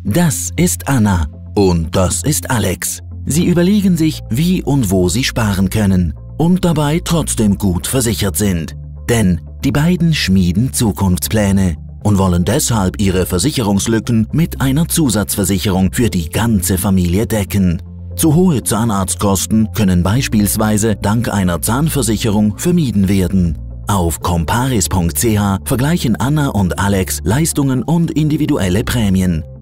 Das ist Anna und das ist Alex. Sie überlegen sich, wie und wo sie sparen können und dabei trotzdem gut versichert sind. Denn die beiden schmieden Zukunftspläne und wollen deshalb ihre Versicherungslücken mit einer Zusatzversicherung für die ganze Familie decken. Zu hohe Zahnarztkosten können beispielsweise dank einer Zahnversicherung vermieden werden. Auf comparis.ch vergleichen Anna und Alex Leistungen und individuelle Prämien.